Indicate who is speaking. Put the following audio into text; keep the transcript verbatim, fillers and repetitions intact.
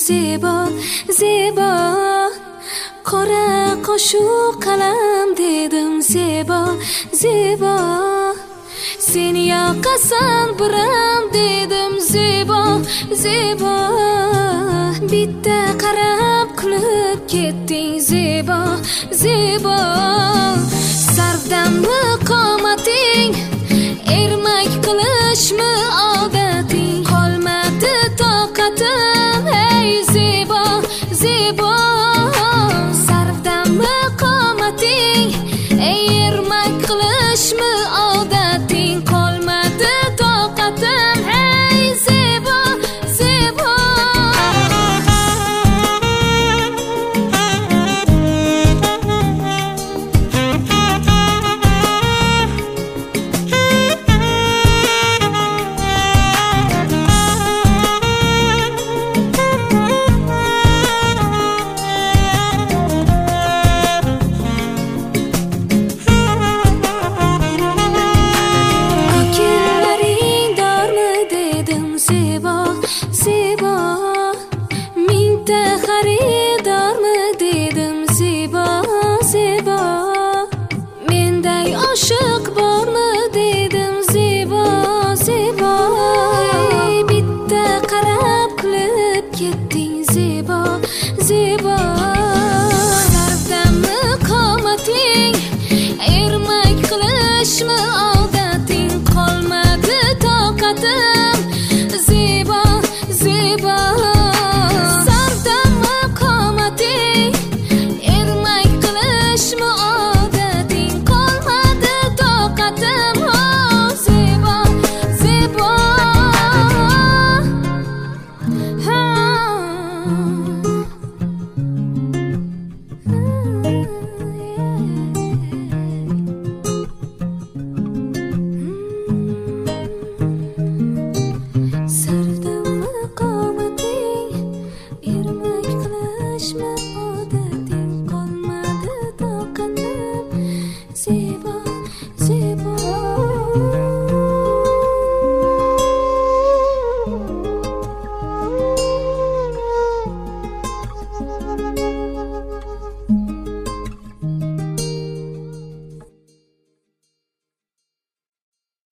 Speaker 1: zebo, zebo. Qora qoshu qalam dedim zebo, zebo. Seni yoqasan biram dedim zebo, zebo. Bitta qarab kulib ketding zebo, zebo. Sarvdanmi qomating, ermak qilishmi odating, qolmadi toqatim hey zebo, zebo. Sarvdanmi qomating, ermak qilishmi odating, qolmadi toqatim hey zebo, zebo. Oshiq bormi dedim zebo, zebo. Bitta qarab kulib ketding zebo, zebo. Sarvdanmi qomating, ermak qilishmi